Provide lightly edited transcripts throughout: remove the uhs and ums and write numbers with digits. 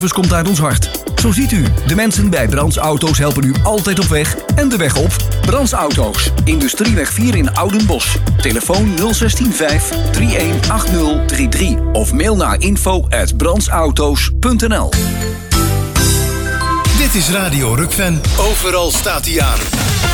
Komt uit ons hart. Zo ziet u, de mensen bij Brands Auto's helpen u altijd op weg en de weg op. Brands Auto's, Industrieweg 4 in Oudenbosch. Telefoon 016 5 318033 of mail naar info@brandsauto's.nl. Dit is Radio Rukven. Overal staat hij aan.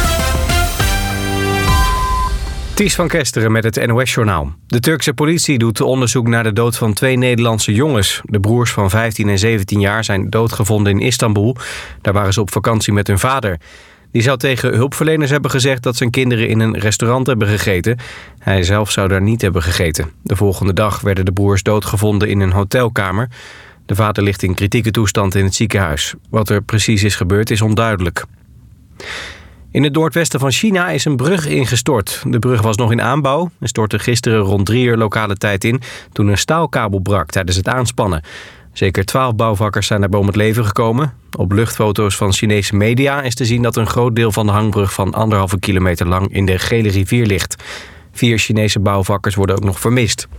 Ties van Kesteren met het NOS-journaal. De Turkse politie doet onderzoek naar de dood van 2 Nederlandse jongens. De broers van 15 en 17 jaar zijn doodgevonden in Istanbul. Daar waren ze op vakantie met hun vader. Die zou tegen hulpverleners hebben gezegd dat zijn kinderen in een restaurant hebben gegeten. Hij zelf zou daar niet hebben gegeten. De volgende dag werden de broers doodgevonden in een hotelkamer. De vader ligt in kritieke toestand in het ziekenhuis. Wat er precies is gebeurd is onduidelijk. In het noordwesten van China is een brug ingestort. De brug was nog in aanbouw en stortte gisteren rond 3 uur lokale tijd in toen een staalkabel brak tijdens het aanspannen. Zeker 12 bouwvakkers zijn daarbij om het leven gekomen. Op luchtfoto's van Chinese media is te zien dat een groot deel van de hangbrug van 1,5 kilometer lang in de Gele Rivier ligt. 4 Chinese bouwvakkers worden ook nog vermist.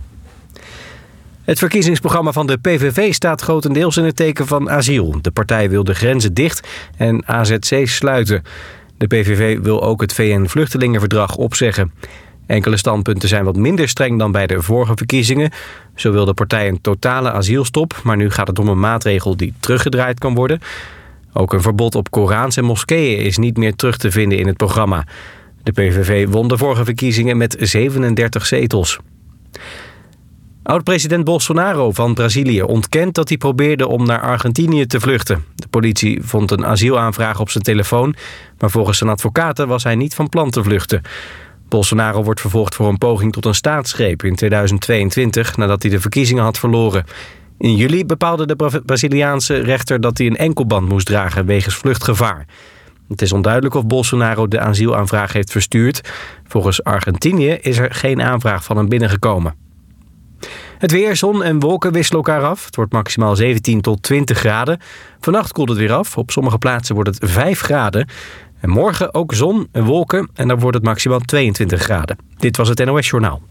Het verkiezingsprogramma van de PVV staat grotendeels in het teken van asiel. De partij wil de grenzen dicht en AZC's sluiten. De PVV wil ook het VN-vluchtelingenverdrag opzeggen. Enkele standpunten zijn wat minder streng dan bij de vorige verkiezingen. Zo wil de partij een totale asielstop, maar nu gaat het om een maatregel die teruggedraaid kan worden. Ook een verbod op Korans en moskeeën is niet meer terug te vinden in het programma. De PVV won de vorige verkiezingen met 37 zetels. Oud-president Bolsonaro van Brazilië ontkent dat hij probeerde om naar Argentinië te vluchten. De politie vond een asielaanvraag op zijn telefoon, maar volgens zijn advocaten was hij niet van plan te vluchten. Bolsonaro wordt vervolgd voor een poging tot een staatsgreep in 2022 nadat hij de verkiezingen had verloren. In juli bepaalde de Braziliaanse rechter dat hij een enkelband moest dragen wegens vluchtgevaar. Het is onduidelijk of Bolsonaro de asielaanvraag heeft verstuurd. Volgens Argentinië is er geen aanvraag van hem binnengekomen. Het weer, zon en wolken wisselen elkaar af. Het wordt maximaal 17 tot 20 graden. Vannacht koelt het weer af. Op sommige plaatsen wordt het 5 graden. En morgen ook zon en wolken en dan wordt het maximaal 22 graden. Dit was het NOS Journaal.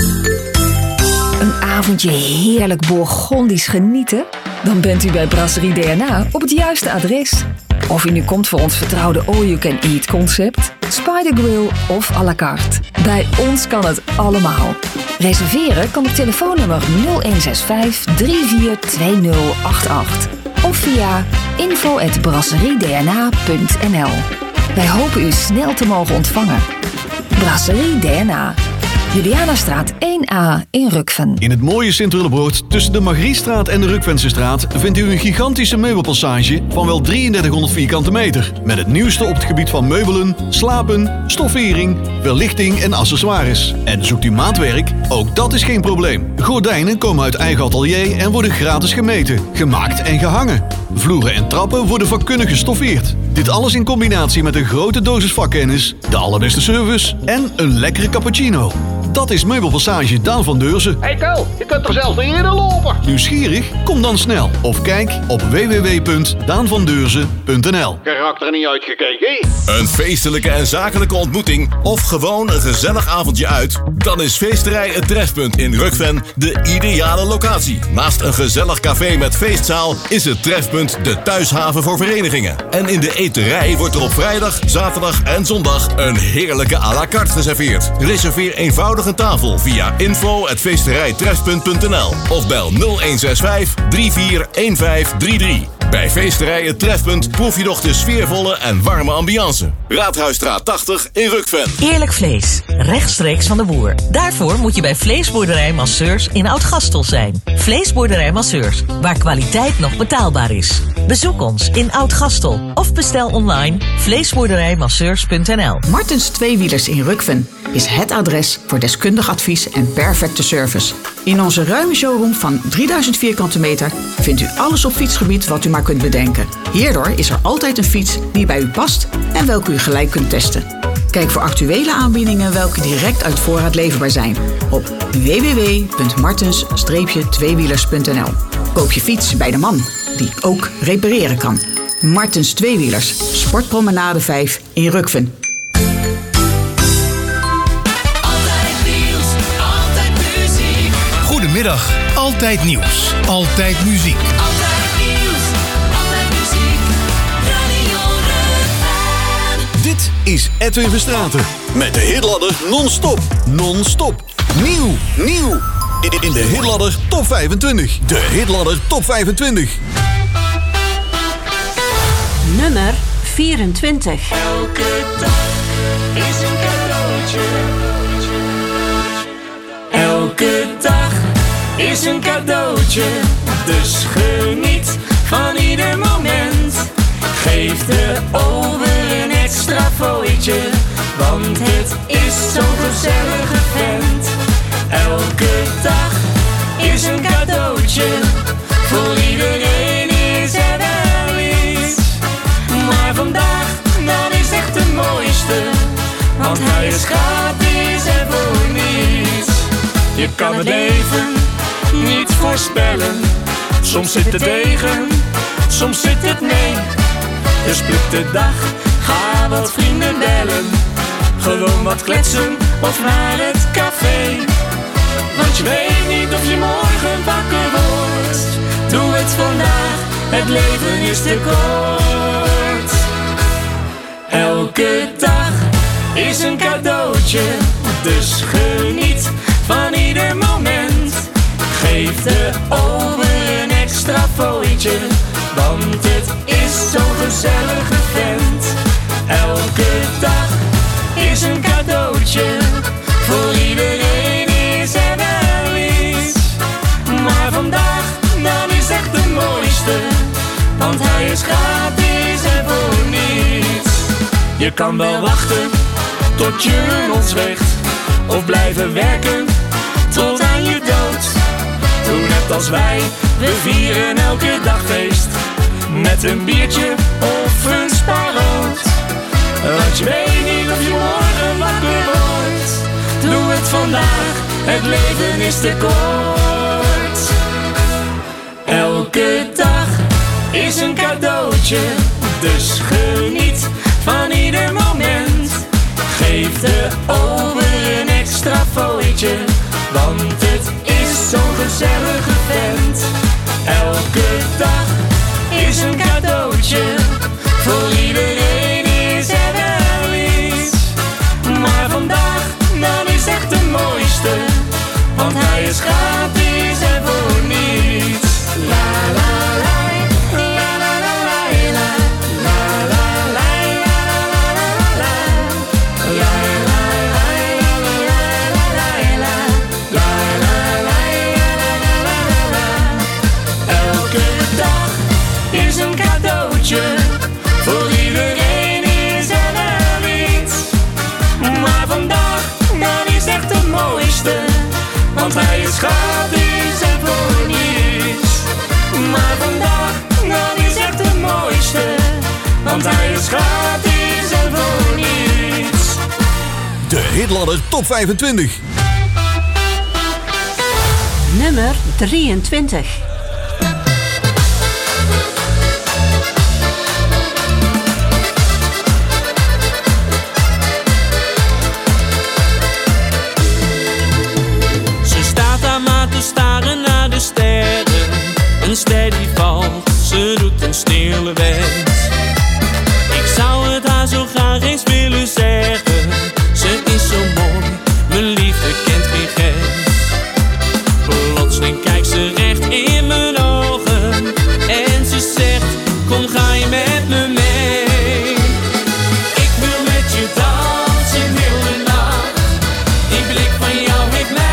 Een avondje heerlijk Bourgondisch genieten? Dan bent u bij Brasserie DNA op het juiste adres. Of u nu komt voor ons vertrouwde all-you-can-eat concept, Spider Grill of à la carte. Bij ons kan het allemaal. Reserveren kan op telefoonnummer 0165 342088 of via info@brasseriedna.nl. Wij hopen u snel te mogen ontvangen. Brasserie DNA. Julianastraat 1A in Rukven. In het mooie Sint-Willebroord tussen de Margriestraat en de Rukvensestraat vindt u een gigantische meubelpassage van wel 3300 vierkante meter. Met het nieuwste op het gebied van meubelen, slapen, stoffering, verlichting en accessoires. En zoekt u maatwerk? Ook dat is geen probleem. Gordijnen komen uit eigen atelier en worden gratis gemeten, gemaakt en gehangen. Vloeren en trappen worden vakkundig gestoffeerd. Dit alles in combinatie met een grote dosis vakkennis, de allerbeste service en een lekkere cappuccino. Dat is Meubelpassage Daan van Deurzen. Hey Ko, je kunt er zelfs niet in lopen. Nieuwsgierig? Kom dan snel. Of kijk op www.daanvandeurzen.nl. Karakter niet uitgekeken. Een feestelijke en zakelijke ontmoeting of gewoon een gezellig avondje uit? Dan is Feesterij Het Trefpunt in Rukven de ideale locatie. Naast een gezellig café met feestzaal is het Trefpunt de thuishaven voor verenigingen. En in de eterij wordt er op vrijdag, zaterdag en zondag een heerlijke à la carte geserveerd. Reserveer eenvoudig een tafel via info@feesterijtrefpunt.nl of bel 0165 341533. Bij Feesterij Het Trefpunt proef je nog de sfeervolle en warme ambiance. Raadhuisstraat 80 in Rukven. Eerlijk vlees, rechtstreeks van de boer. Daarvoor moet je bij Vleesboerderij Masseurs in Oud-Gastel zijn. Vleesboerderij Masseurs, waar kwaliteit nog betaalbaar is. Bezoek ons in Oud-Gastel of bestel online vleesboerderijmasseurs.nl. Martens Tweewielers in Rukven is het adres voor deskundig advies en perfecte service. In onze ruime showroom van 3000 vierkante meter vindt u alles op fietsgebied wat u maar kunt bedenken. Hierdoor is er altijd een fiets die bij u past en welke u gelijk kunt testen. Kijk voor actuele aanbiedingen welke direct uit voorraad leverbaar zijn op www.martens-tweewielers.nl. Koop je fiets bij de man die ook repareren kan. Martens Tweewielers, Sportpromenade 5 in Rukven. Goedemiddag, altijd nieuws, altijd muziek. Altijd nieuws, is Edwin Verstraeten. Met de hitladder non-stop. Non-stop. Nieuw. In de hitladder top 25. De hitladder top 25. Nummer 24. Elke dag is een cadeautje. Elke dag is een cadeautje. Dus geniet van ieder moment. Geef de ober een extra fooitje, want het is zo'n gezellige vent. Elke dag is een cadeautje. Voor iedereen is er wel iets. Maar vandaag, dan is echt de mooiste, want hij is gratis en voor niets. Je kan het leven niet voorspellen. Soms zit het tegen, soms zit het mee. Dus pluk de dag, ga wat vrienden bellen. Gewoon wat kletsen of naar het café. Want je weet niet of je morgen wakker wordt. Doe het vandaag, het leven is te kort. Elke dag is een cadeautje. Dus geniet van ieder moment. Geef de ober een extra fooitje, want het is zo'n gezellige vent. Elke dag is een cadeautje. Voor iedereen is er wel iets. Maar vandaag, dan is echt de mooiste, want hij is gratis en voor niets. Je kan wel wachten tot je ontzweegt, of blijven werken tot aan je dood. Doe net als wij, we vieren elke dag feest, met een biertje of een spaarrood. Want je weet niet of je morgen wakker wordt. Doe het vandaag, het leven is te kort. Elke dag is een cadeautje. Dus geniet van ieder moment. Geef de ober een extra fooitje, want het is zo'n gezellige vent. Elke dag is een cadeautje. Voor iedereen is er wel iets. Maar vandaag, dan is echt de mooiste, want hij is gratis en voor niets. La la la, la la la la, la la la la, la la la. Elke dag is een cadeautje. Voor iedereen is er wel iets. Maar vandaag, dan is echt de mooiste, want hij is gratis en voor niets. Maar vandaag, dan is echt de mooiste, want hij is gratis en voor niets. De hitladder top 25. Nummer 23. Staren naar de sterren, een ster die valt, ze doet een stille wens. Ik zou het haar zo graag eens willen zeggen, ze is zo mooi, mijn liefde kent geen grens. Plotseling kijkt ze recht in mijn ogen en ze zegt, kom ga je met me mee. Ik wil met je dansen heel de nacht, die blik van jou heeft mij.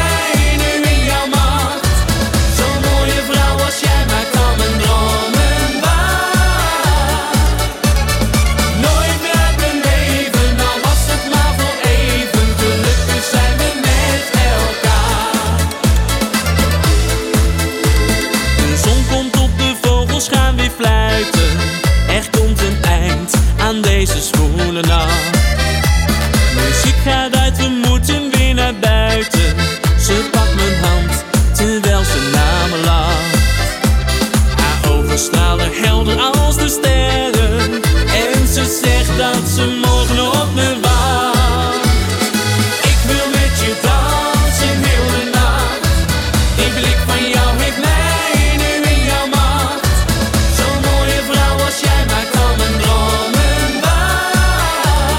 Er komt een eind aan deze zwoele nacht. Muziek gaat uit, we moeten weer naar buiten. Ze pakt mijn hand terwijl ze naar me lacht. Haar ogen stralen helder als de sterren en ze zegt dat ze morgen op me wacht. Ik wil met je dansen heel de nacht. Die blik van jou heeft mij nu in jouw macht. Zo'n mooie vrouw als jij maakt al mijn dromen waar.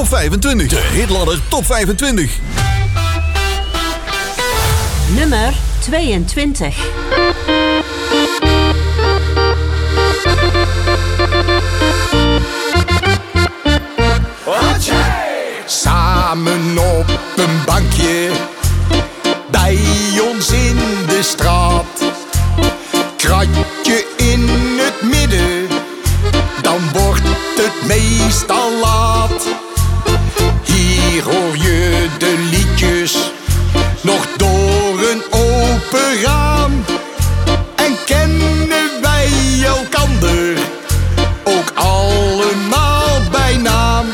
Top 25. De Hitladder Top 25. Nummer 22. Samen op een bankje bij ons in de straat. Kratje in het midden, dan wordt het meestal laat. Hier hoor je de liedjes nog door een open raam. En kennen wij elkander ook allemaal bij naam.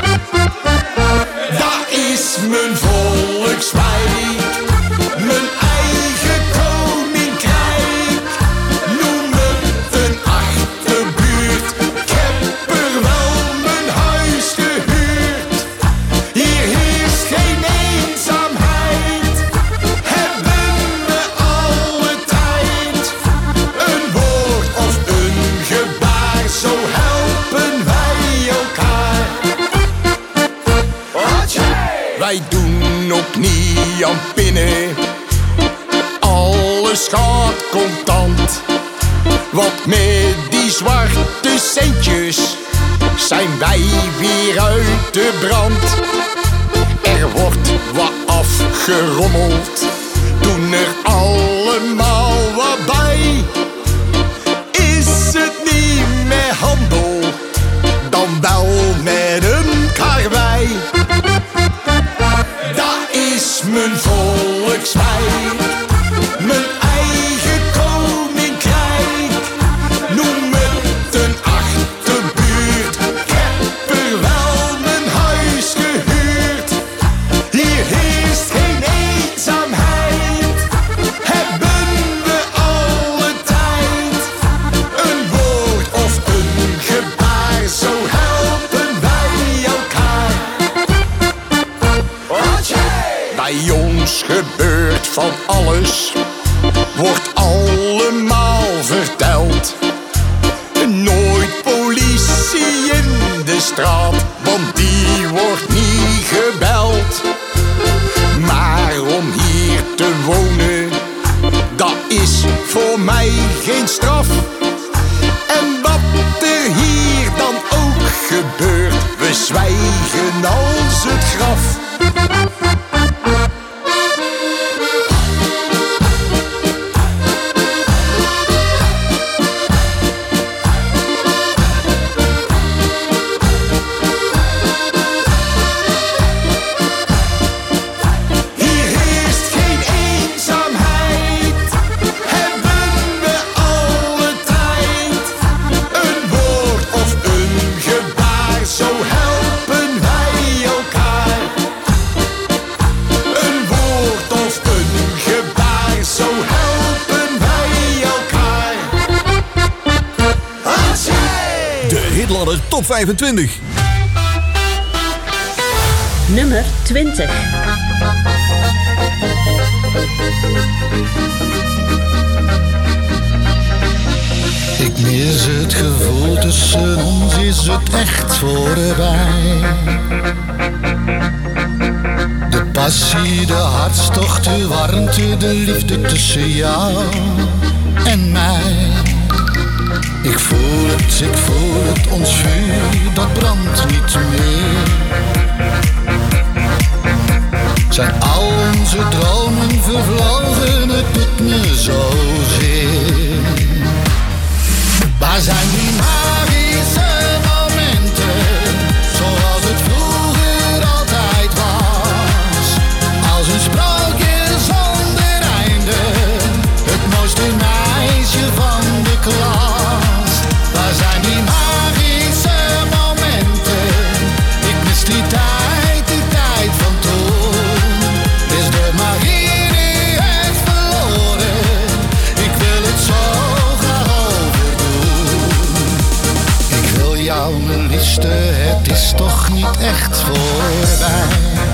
Daar is mijn volkswijk, mijn eigen koninkrijk. Noem het een achterbuurt, ik heb er wel mijn huis gehuurd. Hier heerst geen eenzaamheid, hebben we alle tijd. Een woord of een gebaar, zo helpen wij elkaar. Wij doen ook niet aan pinnen, alles gaat contant. Want met die zwarte centjes zijn wij weer uit de brand. Er wordt wat afgerommeld, doen er allemaal wat bij. Is het niet meer handel, dan wel met een karwei. Daar is mijn volkswijk, mijn eigen koninkrijk. Noem het een achterbuurt, ik heb er wel mijn huis gehuurd. Hier heerst geen eenzaamheid, hebben we alle tijd. Een woord of een gebaar, zo helpen wij elkaar. Bij ons gebeurt van alles, wordt allemaal verteld. Nooit politie in de straat, want die wordt niet gebeld. Maar om hier te wonen, dat is voor mij geen straf. En wat er hier dan ook gebeurt, we zwijgen als het graf. Top 25. Nummer 20. Ik mis het gevoel tussen ons, is het echt voorbij. De passie, de hartstocht, de warmte, de liefde tussen jou en mij. Ik voel het, ons vuur, dat brandt niet meer. Zijn al onze dromen vervlogen, het doet me zozeer. Waar zijn die magische momenten, zoals het vroeger altijd was? Als een sprookje zonder einde, het mooiste meisje van de klas. Waar zijn die magische momenten, ik mis die tijd van toen. Is de magie nu echt verloren, ik wil het zo graag overdoen. Ik wil jou mijn liefste, het is toch niet echt voorbij.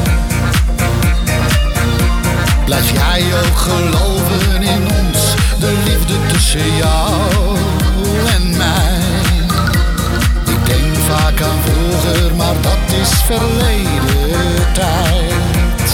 Blijf jij ook geloven in ons, de liefde tussen jou en mij. Ik denk vaak aan vroeger, maar dat is verleden tijd.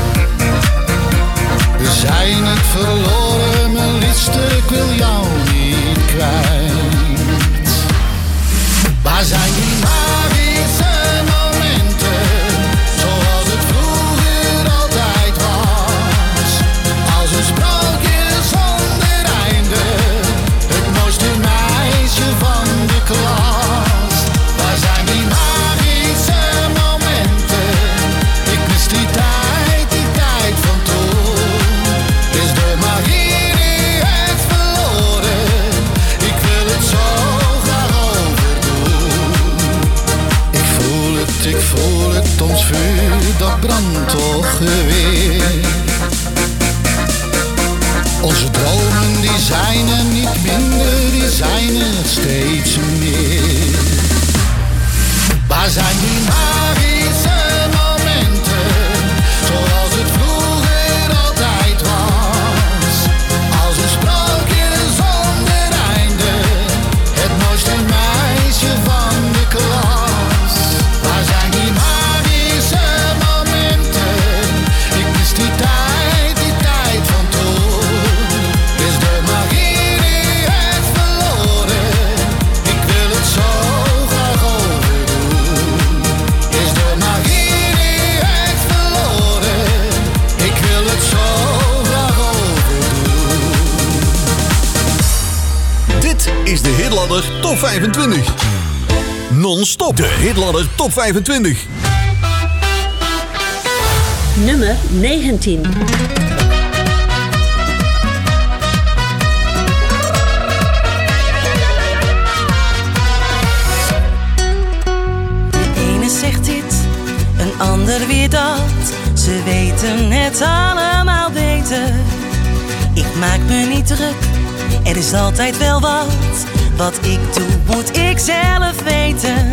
We zijn niet verloren, mijn liefste, ik wil jou niet kwijt. Waar zijn die magische momenten, zoals het vroeger altijd was? Als een sprookje zonder einde, het mooiste meisje van de klas. Waar zijn die magische momenten? Ik mis die tijd van toen. Is de magie nu echt verloren? Ik wil het zo graag overdoen. Ik voel het, ons vuur, dat brandt toch weer. Onze dromen die zijn er niet minder, die zijn er steeds meer. Waar zijn die magische momenten, zoals het vroeger altijd was? Als een sprookje zonder einde, het mooiste meisje van de klas. Waar zijn die magische momenten? Ik mis die tijd van toen. Is de magie nu echt verloren? Ik wil het zo graag overdoen. Is de magie nu echt verloren? Ik wil het zo graag overdoen. Dit is de Hitladder Top 25. Non-stop. De Hitladder Top 25. Nummer 19. De ene zegt dit, een ander weer dat. Ze weten het allemaal beter. Ik maak me niet druk, er is altijd wel wat. Wat ik doe, moet ik zelf weten.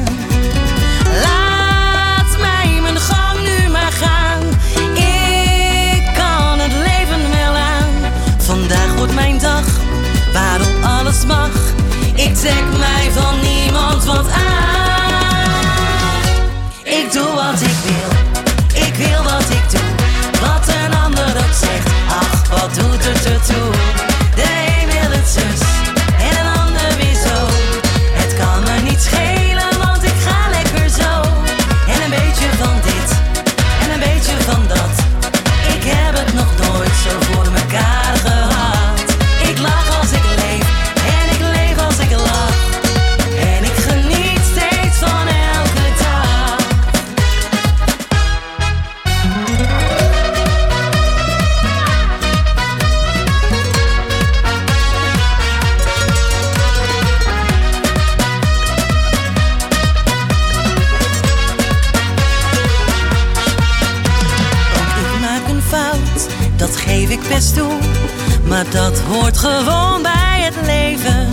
Laat mij mijn gang nu maar gaan. Ik kan het leven wel aan. Vandaag wordt mijn dag, waarop alles mag. Ik trek mij van niemand wat aan. Ik doe wat ik wil wat ik doe. Wat een ander ook zegt, ach, wat doet het ertoe? De een wil het zus en een ander weer zo. Het kan me niet schelen, want ik ga lekker zo. En een beetje van dit en een beetje van dat. Ik heb het nog nooit zo voor mekaar gehad. Ik lach als ik leef en ik leef als ik lach. En ik geniet steeds van elke dag. Dat geef ik best toe, maar dat hoort gewoon bij het leven.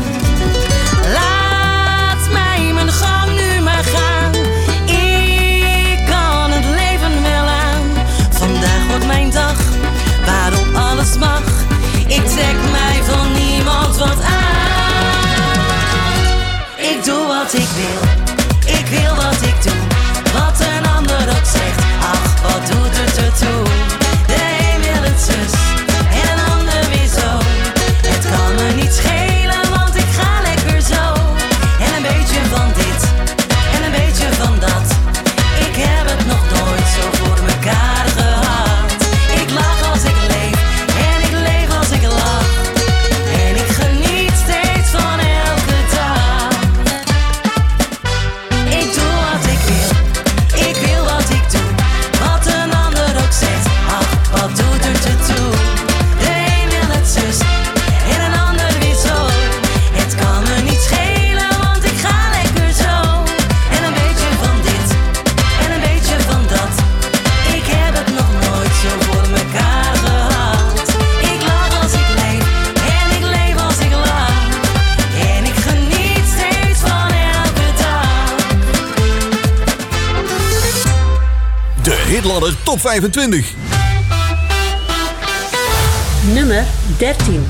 Laat mij mijn gang nu maar gaan. Ik kan het leven wel aan. Vandaag wordt mijn dag, waarop alles mag. Ik trek mij van niemand wat aan. Ik doe wat ik wil wat ik doe. Wat een ander ook zegt, ach, wat doet het ertoe? De een wil het zus en een ander weer zo. Het kan me niet schelen, want ik ga lekker zo. En een beetje van dit en een beetje van dat. Ik heb het nog nooit zo voor mekaar gehad. Ik lach als ik leef en ik leef als ik lach. En ik geniet steeds van elke dag. Ik doe wat ik wil wat ik doe. Wat een ander ook zegt, ach, wat doet het ertoe? De een wil het zus en een ander weer zo. Het kan me niet schelen, want ik ga lekker zo. En een beetje van dit en een beetje van dat. Ik heb het nog nooit zo voor mekaar gehad. Ik lach als ik leef en ik leef als ik lach. En ik geniet steeds van elke dag. De Hitladder Top 25. Nummer 13.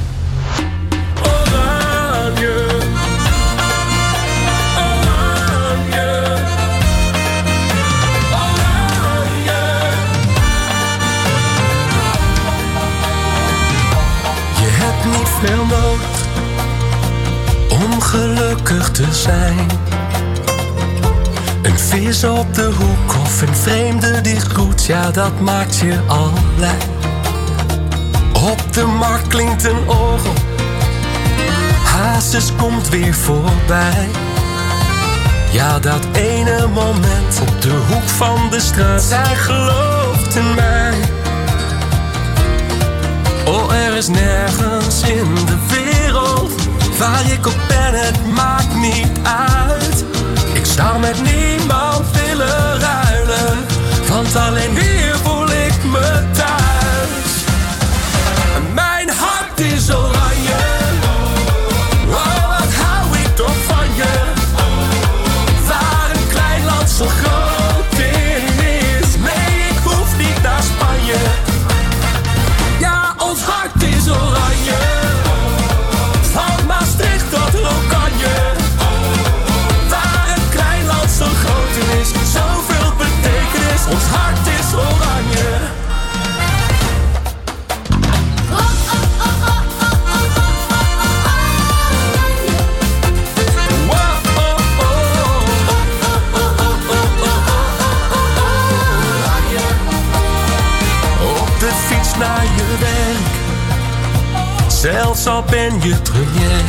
veel nodig om gelukkig te zijn. Een vis op de hoek of een vreemde die groet, ja, dat maakt je al blij. Op de markt klinkt een orgel, Hazes komt weer voorbij. Ja, dat ene moment op de hoek van de straat, zij gelooft in mij. Oh, er is nergens in de wereld waar ik op ben, het maakt niet uit. Ik zou met niemand willen ruilen, want alleen hier voel ik me thuis. Mijn hart is oranje, oh, wat hou ik toch van je. Waar een klein land zo groot is, nee, ik hoef niet naar Spanje. Ja, ons hart is oranje, van Maastricht tot Oranje. Waar een klein land zo groot is, zoveel betekenis, ons hart is oranje. Op de fiets naar je werk, zelfs al ben je premier.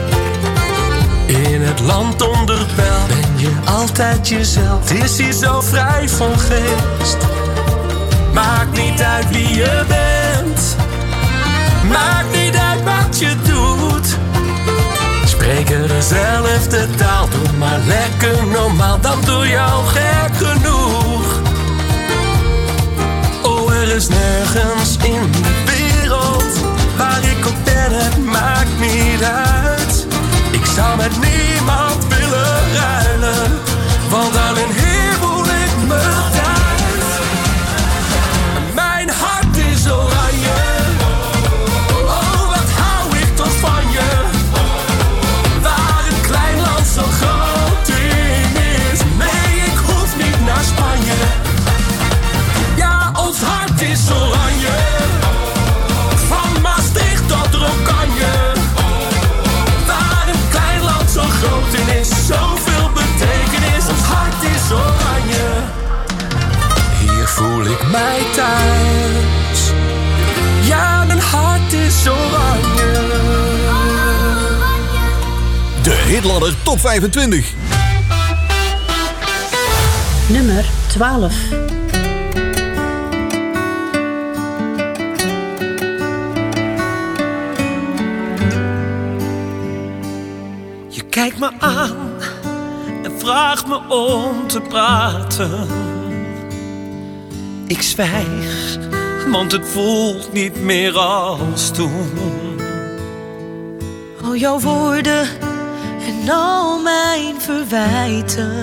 In het land onder pijl ben je altijd jezelf. Het is hier zo vrij van geest. Maakt niet uit wie je bent, maakt niet uit wat je doet. Spreken dezelfde taal, doe maar lekker normaal, dan doe je al gek genoeg. Oh, er is nergens in de wereld waar ik op ben, het maakt niet uit. Ik zou met niemand willen ruilen, want alleen hier voel ik me thuis. Mijn hart is oranje, oh, wat hou ik toch van je. Waar een klein land zo groot is, nee, ik hoef niet naar Spanje. Ja, ons hart is oranje, van Maastricht tot Oranje. Waar een klein land zo groot is, zoveel betekenis, ons hart is oranje. Hier voel ik mij thuis, ja, mijn hart is oranje. De Hitladder Top 25. Nummer 12. Je kijkt me aan en vraagt me om te praten. Ik zwijg, want het voelt niet meer als toen. Al jouw woorden en al mijn verwijten,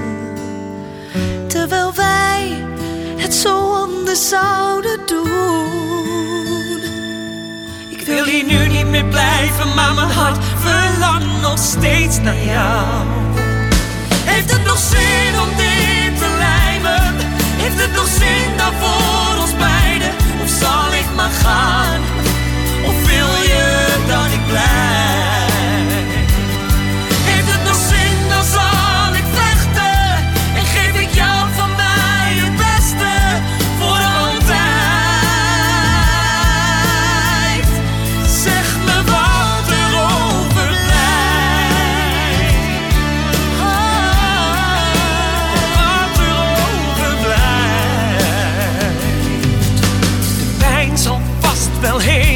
terwijl wij het zo anders zouden doen. Ik wil hier nu niet meer blijven, maar mijn hart verlangt nog steeds naar jou. Heeft het nog zin om dit te lijmen? Heeft het nog zin dan voor ons beiden? Of zal ik maar gaan? Of wil je dat ik blijf? Heeft het nog zin, dan zal ik vechten. En geef ik jou van mij het beste voor altijd. Zeg me wat er overblijft. Wat er overblijft. De pijn zal vast wel heen.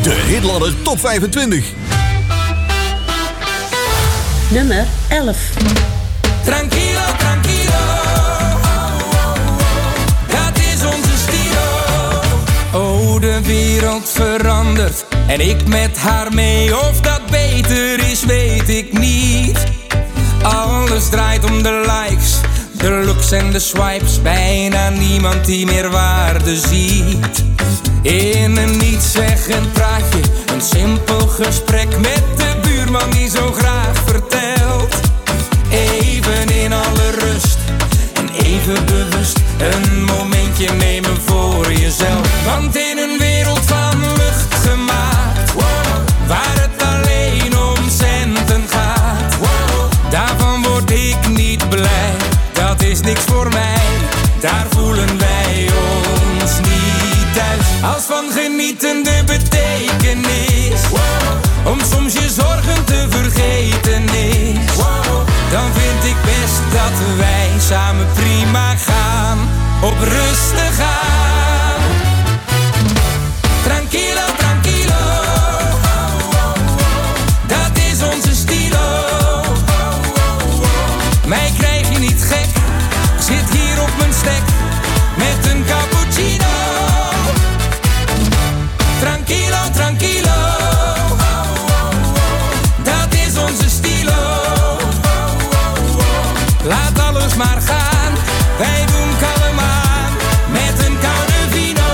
De Hitladder Top 25. Nummer 11. Tranquilo, tranquilo. Dat is onze stilo. Oh, de wereld verandert en ik met haar mee. Of dat beter is, weet ik niet. Alles draait om de likes, de looks en de swipes. Bijna niemand die meer waarde ziet. In een niet-zeggend praatje, een simpel gesprek met de buurman die zo graag vertelt. Even in alle rust en even bewust een momentje nemen voor jezelf. Want in een wereld van lucht gemaakt, waar het alleen om centen gaat, daarvan word ik niet blij. Dat is niks voor mij, daar voelen wij ons niet thuis. Als van genieten de betekenis, om soms je zorgen te vergeten is, dan vind ik best dat wij samen prima gaan, op rustig aan. Tranquilo, tranquilo, dat is onze stilo. Mij krijg je niet gek, zit hier op mijn stek met een cappuccino. Tranquilo, tranquilo, dat is onze stilo. Laat alles maar gaan, wij doen kalm aan met een koude vino.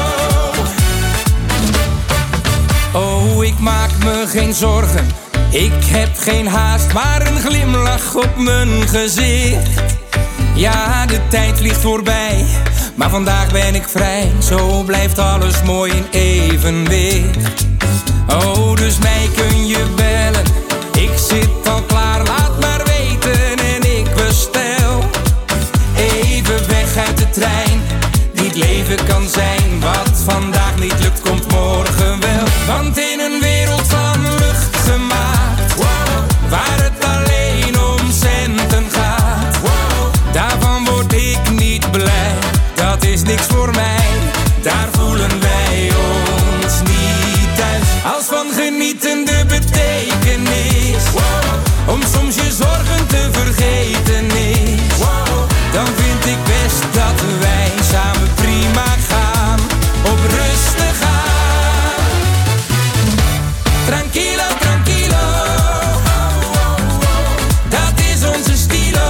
Oh, ik maak me geen zorgen, ik heb geen haast, maar een glimlach op mijn gezicht. Ja, de tijd vliegt voorbij, maar vandaag ben ik vrij. Zo blijft alles mooi in evenwicht. Oh, dus mij kun je bellen, ik zit al klaar, laat maar weten en ik bestel. Even weg uit de trein, die het leven kan zijn. Wat vandaag niet lukt, komt morgen wel. Want in een wereld van lucht gemaakt, waar het alleen om centen gaat, daarvan word ik niet blij. Dat is niks voor mij, daar voelen wij ons niet thuis. Als van genieten de betekenis, om soms je zorgen te vergeten is, dan vind ik best dat wij samen prima gaan, op rustig aan. Tranquilo, tranquilo, dat is onze stilo.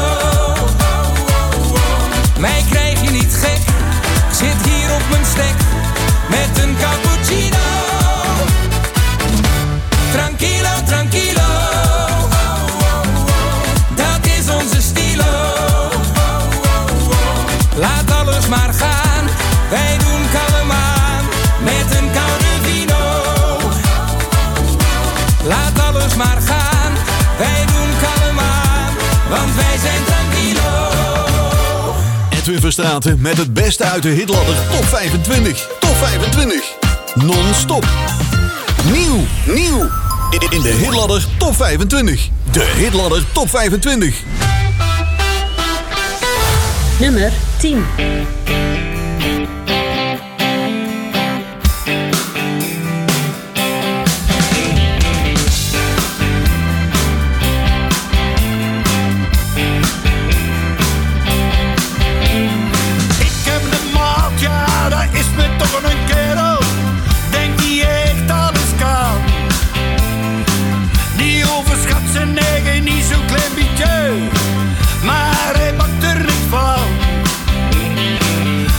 Mij krijg je niet gek, zit hier op mijn stek met een cappuccino. Tranquilo, tranquilo, dat is onze stilo. Laat alles maar gaan, wij doen kalm aan met een koude vino. Laat alles maar gaan, wij doen kalm aan, want wij zijn tranquilo. Edwin Verstraeten met het beste uit de Hitladder Top 25. Top 25. Non-stop. Nieuw. In de Hitladder Top 25. De Hitladder Top 25. Nummer 10. Maar hij pakt er niet van.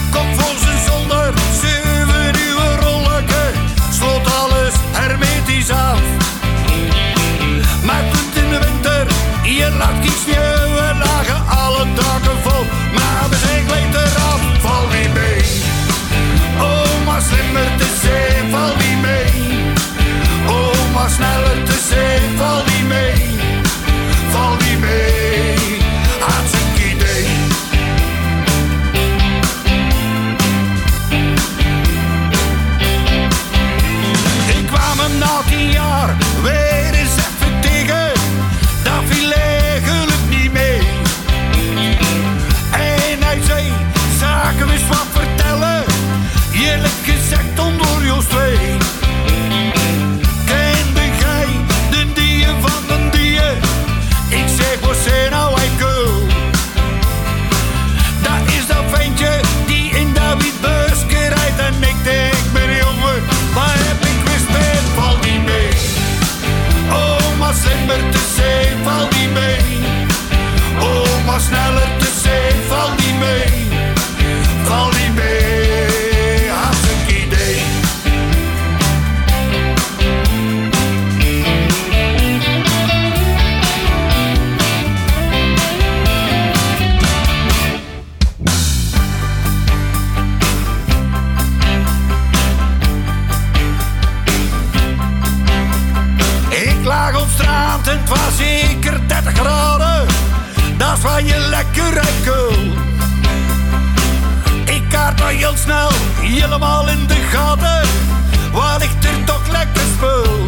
en het was zeker 30 graden. Dat is waar je lekker uit kool. Ik kaart al heel snel, helemaal in de gaten. Waar ligt er toch lekker spul?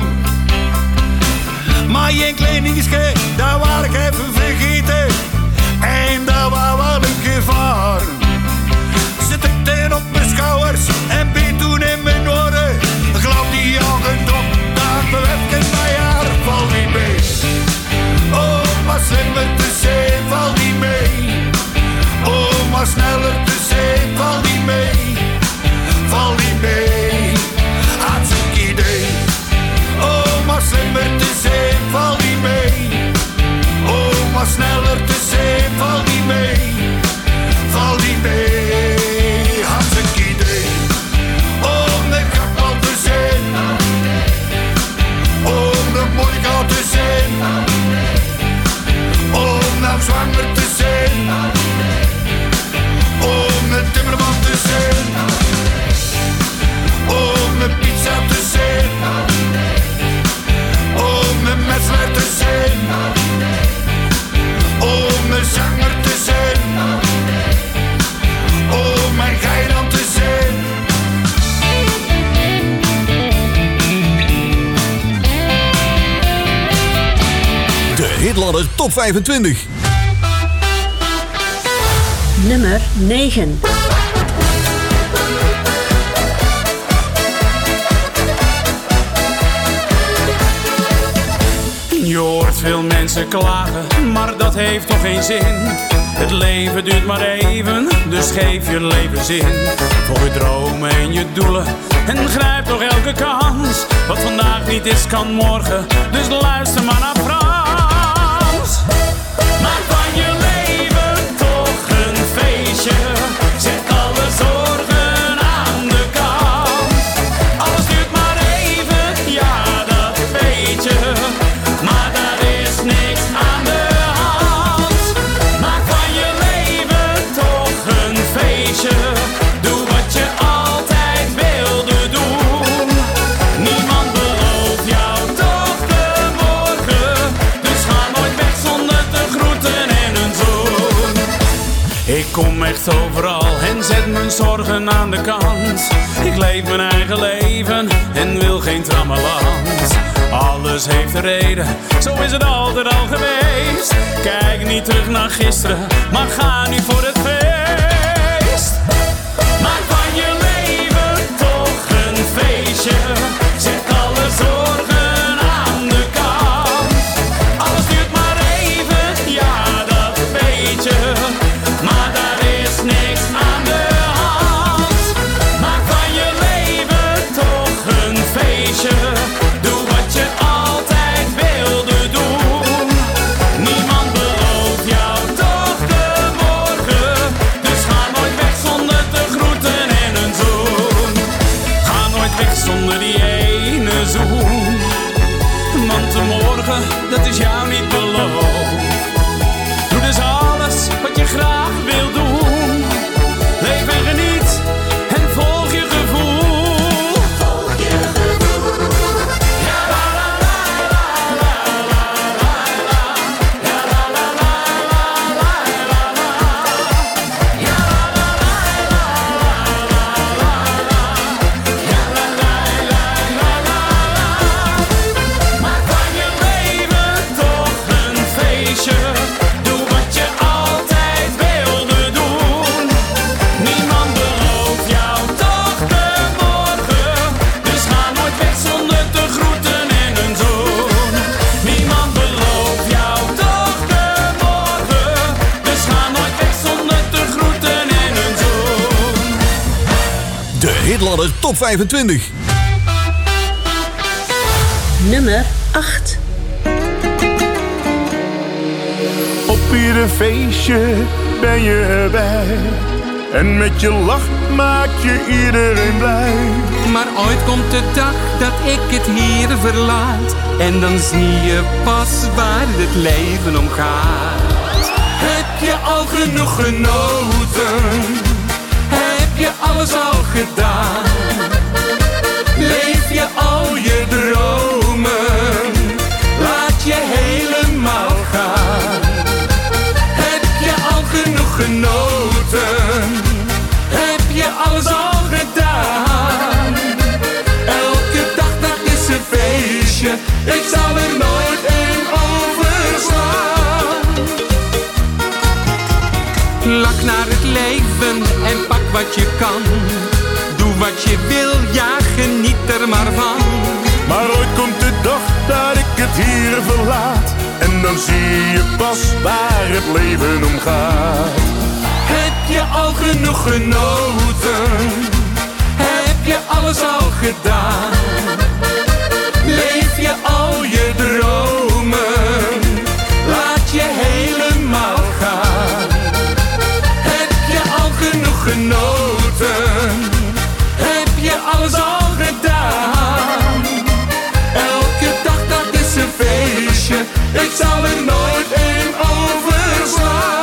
Maar één klein dingetje, dat wou ik even vergeten. En dat was wel een gevaar. Zit ik ten op mijn schouders en ben toen in mijn oren. Geloof die ogen op, daar beweft bij haar. Val niet mee. Oh, maar slimmer te zijn, val niet mee. Oh, maar sneller te zijn, val niet mee. Val niet mee. Hartstikke idee. Oh, maar slimmer te zijn, val niet mee. Oh, maar sneller te zijn, val niet mee. Val niet mee. Hartstikke idee. Om de kakbal te zijn. Om de moeilijkheid te zijn. Om nou zwanger te zijn. Om een timmerman te zijn. Om een pizza te zijn. Om een metselaar te zijn. Om een zanger te zijn. Om een geiland te zijn. De Hitladder Top 25. Nummer 9. Je hoort veel mensen klagen, maar dat heeft toch geen zin. Het leven duurt maar even, dus geef je leven zin. Voor je dromen en je doelen en grijp toch elke kans. Wat vandaag niet is, kan morgen, dus luister maar naar Frans. Maak van je leven toch een feestje. Zet alle zorgen aan de kant. Alles duurt maar even, ja dat weet je. Maar daar is niks aan de hand. Maak van je leven toch een feestje. Doe wat je altijd wilde doen. Niemand belooft jou toch de morgen. Dus ga nooit weg zonder te groeten en een zoen. Ik kom echt overal en zet mijn zorgen aan de kant. Ik leef mijn eigen leven en wil geen trammeland. Alles heeft een reden, zo is het altijd al geweest. Kijk niet terug naar gisteren, maar ga nu voor het feest. Maak van je leven toch een feestje. Zet alle zorgen aan de kant. Alles duurt maar even, ja dat weet je. Maar daar is niks aan de hand. Maak van je leven toch een feestje. Doe wat je altijd wilde doen. Niemand belooft jou toch de morgen. Dus ga nooit weg zonder te groeten en een zoen. Ga nooit weg zonder die ene zoen. Want de morgen, dat is jou niet beloofd. Doe dus alles wat je graag wil doen. Leef en geniet en volg je gevoel. Volg je gevoel. Ja la la la la la la la la. Ja la la la la la la la. Ja la la la la la la. Ja la la la la la la. Maak van je leven toch een feestje. Doe wat je altijd wilde doen. Niemand belooft jou toch de morgen. Dus ga nooit weg zonder te groeten en een zoen. Niemand belooft jou toch de morgen. Dus ga nooit weg zonder te groeten en een zoen. De Hitladder Top 25. Nummer 8. Op ieder feestje ben je erbij. En met je lach maak je iedereen blij. Maar ooit komt de dag dat ik het hier verlaat. En dan zie je pas waar het leven om gaat. Heb je al genoeg genoten? Heb je alles al gedaan? Leef je al je dromen? Laat je heen je wil, ja, geniet er maar van. Maar ooit komt de dag dat ik het hier verlaat. En dan zie je pas waar het leven om gaat. Heb je al genoeg genoten? Heb je alles al gedaan? Leef je al je dromen? Laat je helemaal gaan. Heb je al genoeg genoten? Heb je alles al gedaan? Elke dag dat is een feestje. Ik zal er nooit een overslaan.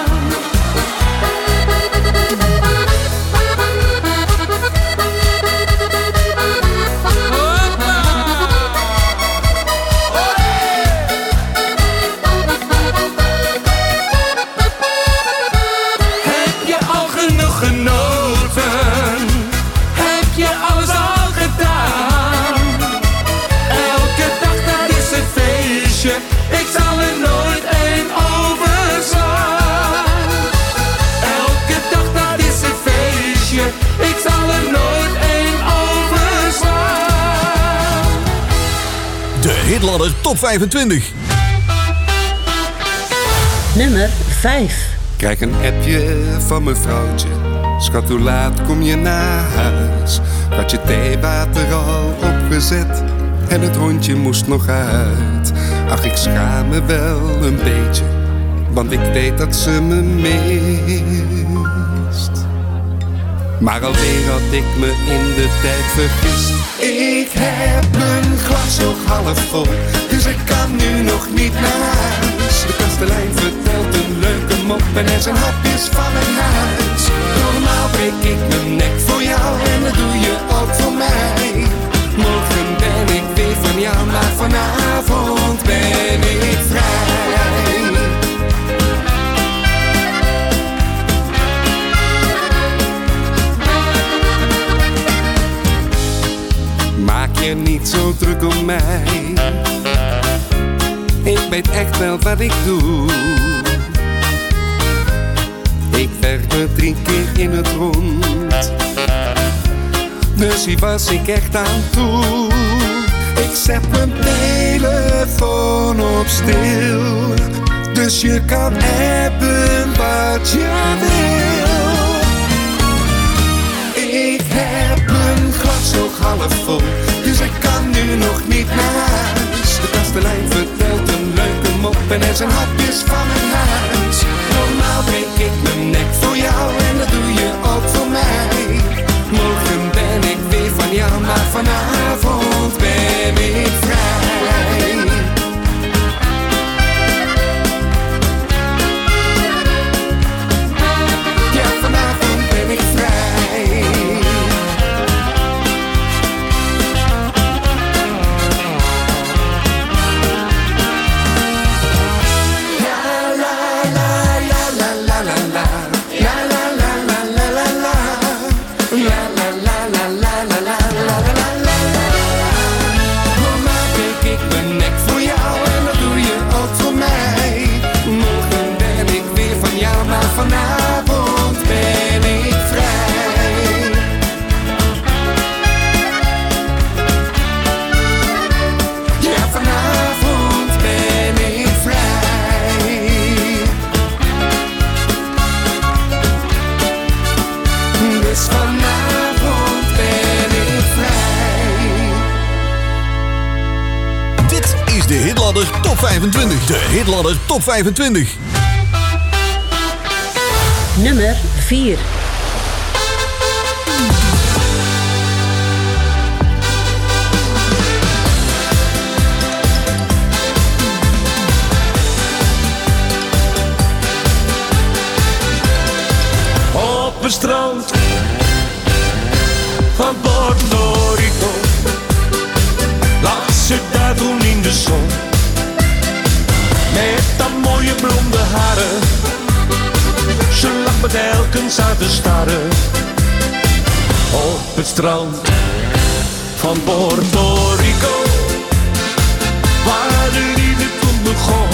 Ik zal er nooit een overslaan. Elke dag dat is een feestje. Ik zal er nooit een overslaan. De Hitladder Top 25. Nummer 5. Krijg een appje van mijn vrouwtje. Schat, hoe laat kom je naar huis? Had je theewater al opgezet? En het hondje moest nog uit. Ach, ik schaam me wel een beetje, want ik weet dat ze me mist. Maar alweer had ik me in de tijd vergist. Ik heb mijn glas nog half vol, dus ik kan nu nog niet naar huis. De kastelein vertelt een leuke mop en er zijn hapjes van mijn huis. Normaal breek ik mijn nek voor jou en dat doe je ook voor mij. Morgen ben ik weer van jou, maar vanavond ben ik vrij. Maak je niet zo druk om mij. Ik weet echt wel wat ik doe. Ik werk me 3 keer in het rond. Dus hier was ik echt aan toe. Ik zet mijn telefoon op stil, dus je kan appen wat je wil. Ik heb mijn glas nog half vol, dus ik kan nu nog niet naar huis. De kastelein vertelt een leuke mop en er zijn hapjes van mijn huis. Normaal breek ik mijn nek voor jou en dat doe je ook voor mij. Morgen ben ik weer van jou, maar vanavond ben ik vrij. Ja, vanavond ben ik vrij. La la la la la la la la. La la la la la la la. La la la la la la la la la la. Normaal breek ik mijn nek voor jou en dat doe je ook voor mij. Morgen ben ik weer van jou, maar vanavond ben ik vrij. Ja, vanavond ben ik vrij. Dus vanavond ben ik vrij. Dit is de Hitladder Top 25. De Hitladder Top 25. Nummer 4. Op het strand van Puerto Rico lag ze daar toen in de zon. Met dat mooie blonde haren, ze lag me telkens aan te staren. Op het strand van Puerto Rico, waar de liefde toen begon.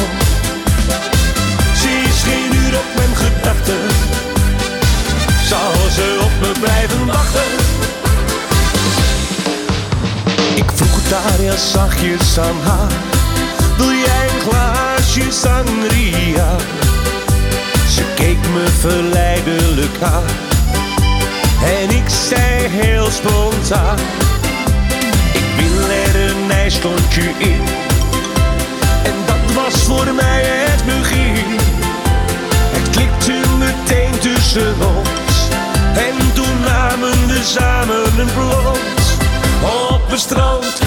Ze is geen uur op mijn gedachten, zal ze op me blijven wachten. daar ja zachtjes aan haar. Wil jij een glaasje sangria? Ze keek me verleidelijk aan. En ik zei heel spontaan: ik wil er een ijslontje in. En dat was voor mij het begin. Het klikte meteen tussen ons. En toen namen we samen een plot op het strand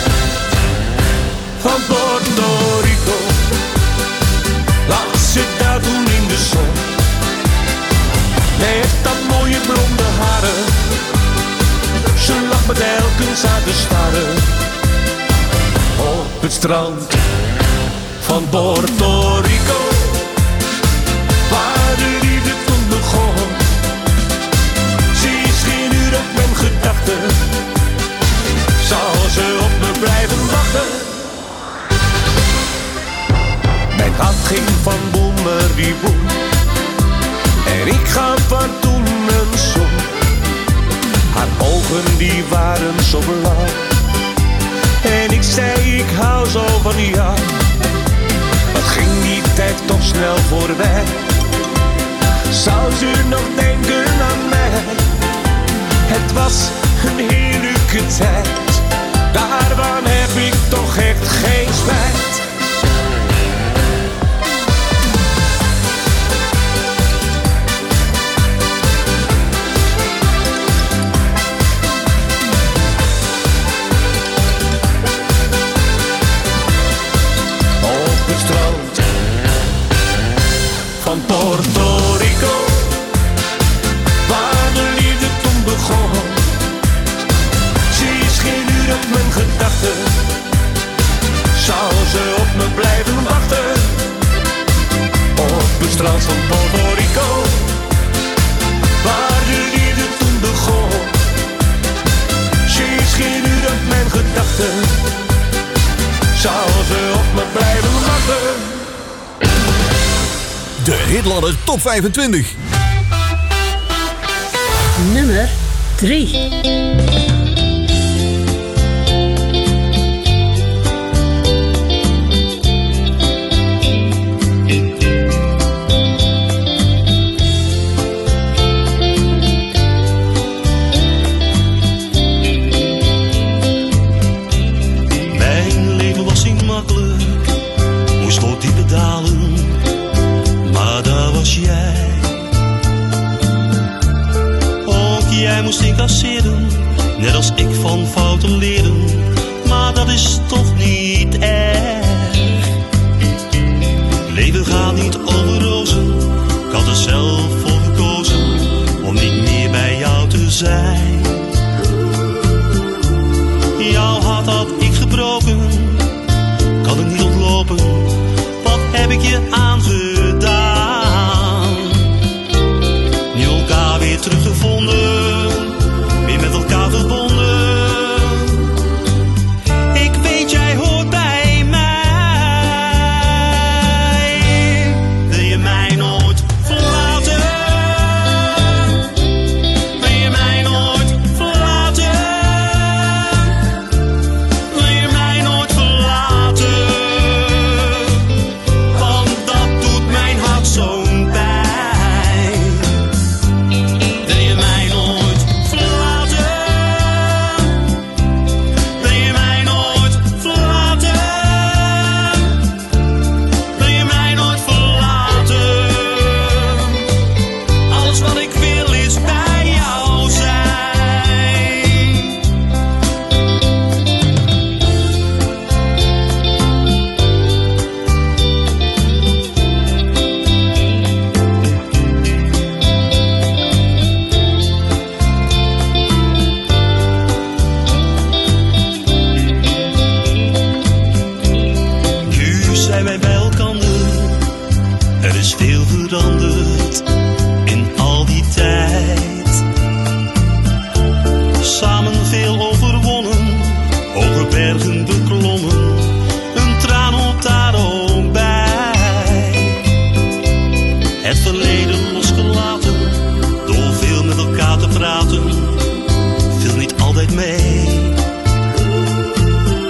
van Puerto Rico. Lag ze daar toen in de zon, met dat mooie blonde haren. Ze lag me telkens aan te staren op het strand van Puerto Rico, waar de liefde toen begon. Ze is geen uur uit mijn gedachten, zal ze op me blijven wachten. Mijn hart ging van boemerdieboem en ik gaf van toen een zoen. Haar ogen die waren zo blauw en ik zei ik hou zo van jou. Wat ging die tijd toch snel voorbij? Zou ze nog denken aan mij? Het was een heerlijke tijd, daarvan heb ik toch echt geen spijt. Op het strand van Puerto Rico, waar de liefde toen begon. Ze is geen uur uit mijn gedachten, zou ze op me blijven wachten. Op het strand van Puerto Rico, waar de liefde toen begon. Ze is geen uur uit mijn gedachten, zou ze op me blijven wachten. De Hitladder Top 25. Nummer 3. Moest incasseren, net als ik van fouten leren, maar dat is toch niet erg. Leven gaat niet over rozen, ik had er zelf voor gekozen om niet meer bij jou te zijn. Jouw hart had ik gebroken, kan ik niet ontlopen, wat heb ik je aangedaan? Nu elkaar weer teruggevonden, weer met elkaar verbonden. Ik weet jij hoort bij mij. Wil je mij nooit verlaten? Wil je mij nooit verlaten? Wil je mij nooit verlaten? Want dat doet mijn hart zo'n pijn. Wil je mij nooit verlaten? Wil je mij nooit verlaten? Wil je mij nooit verlaten? Alles wat ik wil is bij jou zijn. Nu zijn wij bij elkander, er is veel veranderd in al die tijd. Samen veel overwonnen, hoge bergen beklommen, een traan hoort daar ook bij. Het verleden losgelaten, door veel met elkaar te praten, viel niet altijd mee.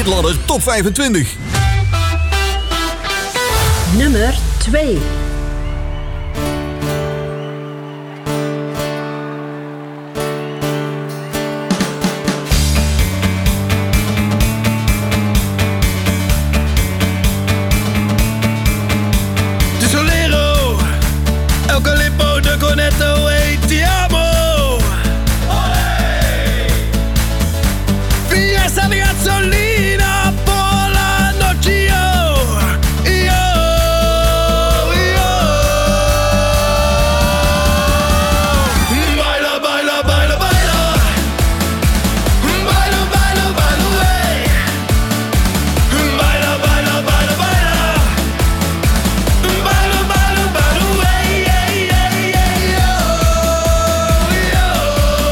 Hitladder Top 25. Nummer 2. Solero, Eucalipto de Cornetto e ti amo. Via sta gasolina por la noche io. Baila, baila, baila, baila. Baila, baila, baila, hey. Baila, baila, baila, baila. Baila, baila, baila, hey, hey, hey, hey, yo,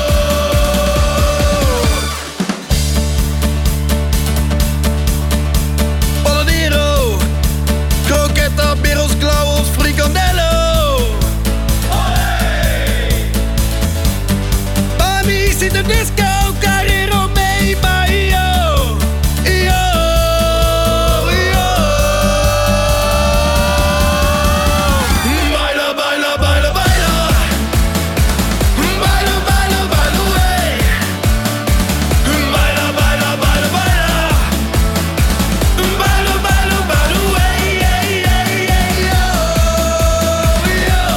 yo. Paladino, croqueta, birros, clavos, fricandello. Mami, zit de disco, carrero mee bij jou. Baila, baila, baila, baila. Baila, baila, baila, hey. Baila, baila, baila, baila. Baila, baila, baila, hey, hey, hey, hey, yo, yo.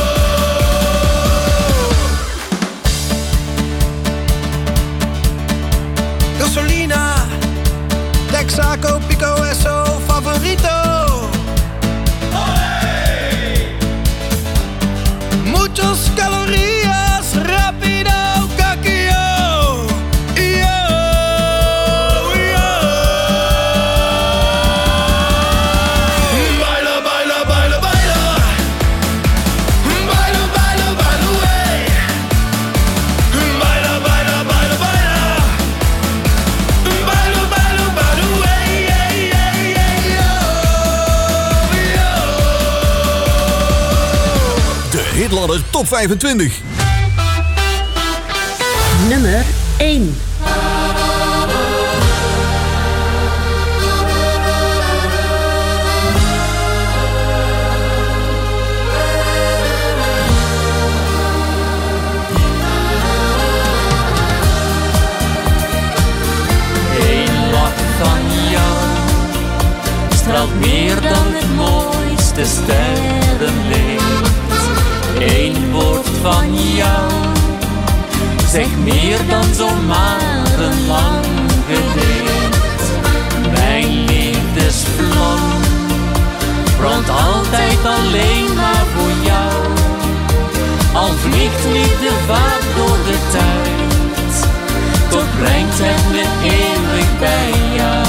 Gasolina, Texaco, Pico, Esso, favorito. Muchos calorías, rápido, caquillo. Baila, baila, baila, baila. Baila, baila, baila, hey. Baila, baila, baila, baila. Baila, baila, baila, hey, hey, hey, hey, yo. De Hitladder Top 25. Nummer 1. Eén lach van jou straalt meer dan het mooiste sterrenlicht. Eén woord van jou zegt meer dan zo'n maandenlang gedicht. Mijn liefdesvlam brandt altijd alleen maar voor jou. Al vliegt liefde vaak door de tijd, toch brengt het me eeuwig bij jou.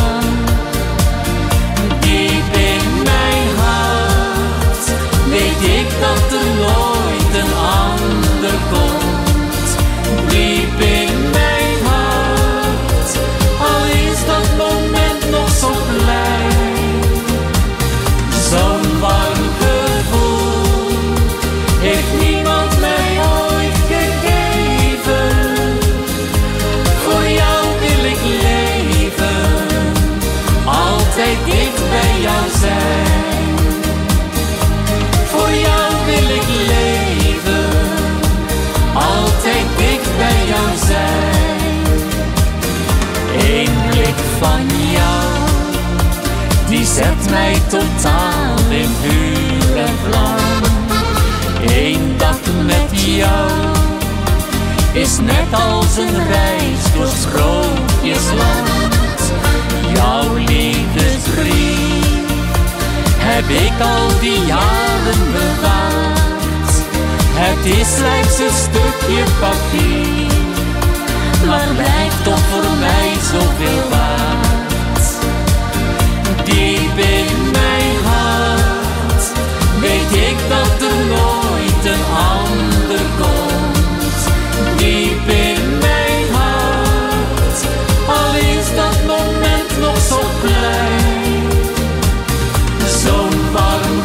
Diep in mijn hart weet ik dat er nooit een ander komt. Diep in mijn hart, al is dat moment nog zo klein. Zo'n warm gevoel heeft niemand mij ooit gegeven. Voor jou wil ik leven, altijd dicht bij jou zijn. Voor jou wil ik leven, altijd dicht bij jou zijn. Eén blik van jou, die zet mij totaal in vuur en vlam. Eén dag met jou is net als een reis door sprookjesland. Jouw liefdesbrief heb ik al die jaren bewaard. Het is slechts een stukje papier, maar blijft toch voor mij zoveel waard. Diep in mijn hart weet ik dat er nooit een ander komt. Diep in mijn hart, al is dat moment nog zo klein. Zo'n warm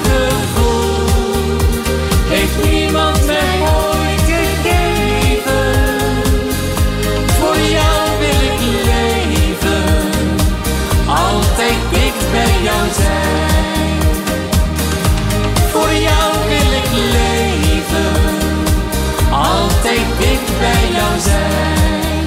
gevoel heeft niemand mij ooit gegeven. zijn.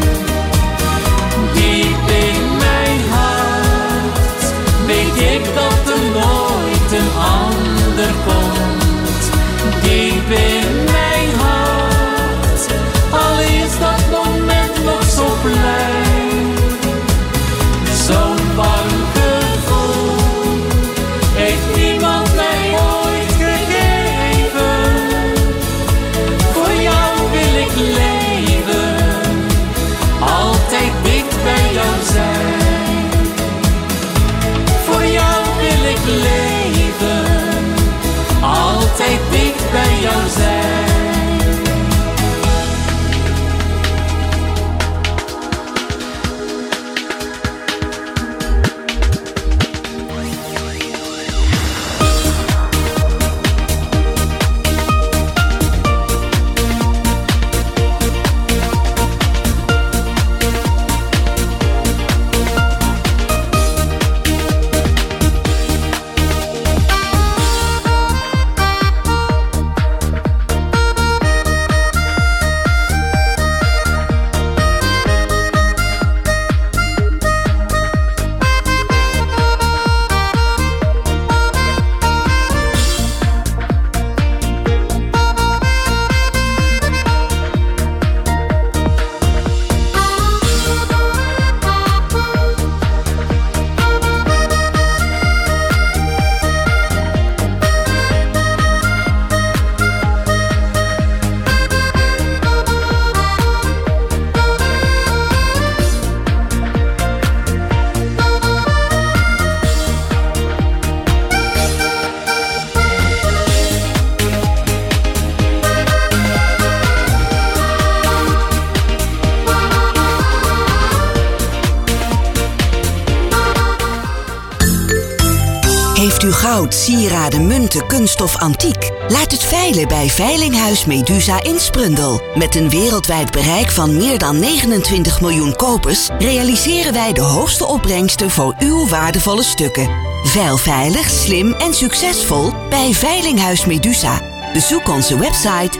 Diep in mijn hart weet ik dat er nooit een ander komt. Diep in mijn hart, al is dat moment nog zo klein. Zo'n warm gevoel heeft niemand mij ooit gegeven. Voor jou wil ik leven, altijd dicht bij jou zijn. Voor jou wil ik leven, altijd dicht bij jou zijn. Heeft u goud, sieraden, munten, kunststof, antiek? Laat het veilen bij Veilinghuis Medusa in Sprundel. Met een wereldwijd bereik van meer dan 29 miljoen kopers realiseren wij de hoogste opbrengsten voor uw waardevolle stukken. Veil veilig, slim en succesvol bij Veilinghuis Medusa. Bezoek onze website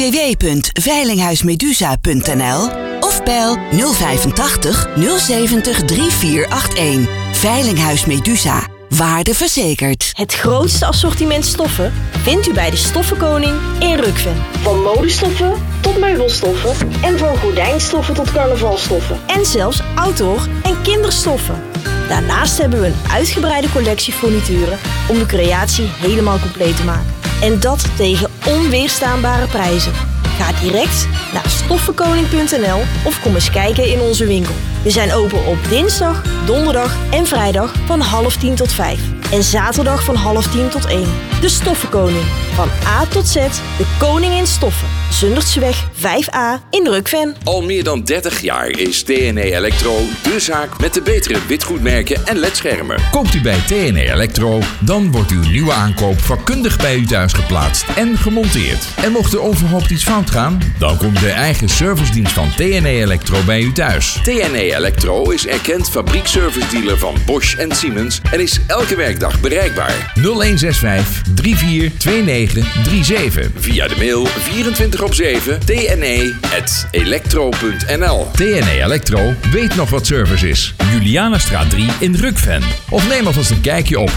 www.veilinghuismedusa.nl of bel 085 070 3481. Veilinghuis Medusa. Waarde verzekerd. Het grootste assortiment stoffen vindt u bij de Stoffenkoning in Rukven. Van modestoffen tot meubelstoffen en van gordijnstoffen tot carnavalstoffen. En zelfs outdoor- en kinderstoffen. Daarnaast hebben we een uitgebreide collectie furnituren om de creatie helemaal compleet te maken. En dat tegen onweerstaanbare prijzen. Ga direct naar stoffenkoning.nl of kom eens kijken in onze winkel. We zijn open op dinsdag, donderdag en vrijdag van 9:30 tot 5. En zaterdag van 9:30 tot 1. De Stoffenkoning. Van A tot Z, de koning in stoffen. Zundertseweg 5A in Rukven. Al meer dan 30 jaar is TNE Electro de zaak met de betere witgoedmerken en ledschermen. Koopt u bij TNE Electro, dan wordt uw nieuwe aankoop vakkundig bij u thuis geplaatst en gemonteerd. En mocht er onverhoopt iets fout gaan, dan komt de eigen servicedienst van TNE Electro bij u thuis. TNE Electro is erkend fabriekservice-dealer van Bosch en Siemens en is elke werkdag bereikbaar. 0165 342937. Via de mail 24/7 tne@electro.nl. TNE Electro weet nog wat service is. Julianastraat 3 in Rukven. Of neem alvast een kijkje op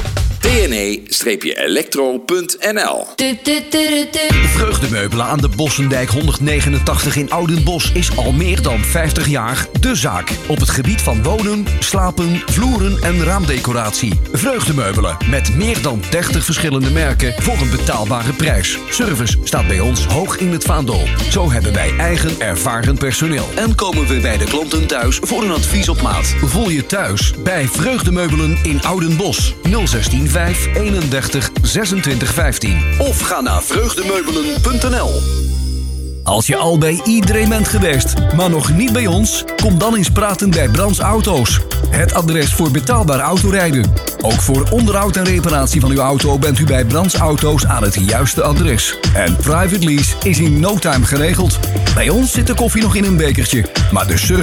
tne-electro.nl. Vreugdemeubelen aan de Bossendijk 189 in Oudenbosch is al meer dan 50 jaar de zaak. Op het gebied van wonen, slapen, vloeren en raamdecoratie. Vreugdemeubelen met meer dan 30 verschillende merken voor een betaalbare prijs. Service staat bij ons hoog in het vaandel. Zo hebben wij eigen ervaren personeel. En komen we bij de klanten thuis voor een advies op maat. Voel je thuis bij Vreugdemeubelen in Oudenbosch. 016 5 31 26 15. Of ga naar vreugdemeubelen.nl. Als je al bij iedereen bent geweest, maar nog niet bij ons, kom dan eens praten bij Brands Auto's. Het adres voor betaalbaar autorijden. Ook voor onderhoud en reparatie van uw auto bent u bij Brands Auto's aan het juiste adres. En private lease is in no time geregeld. Bij ons zit de koffie nog in een bekertje, maar de service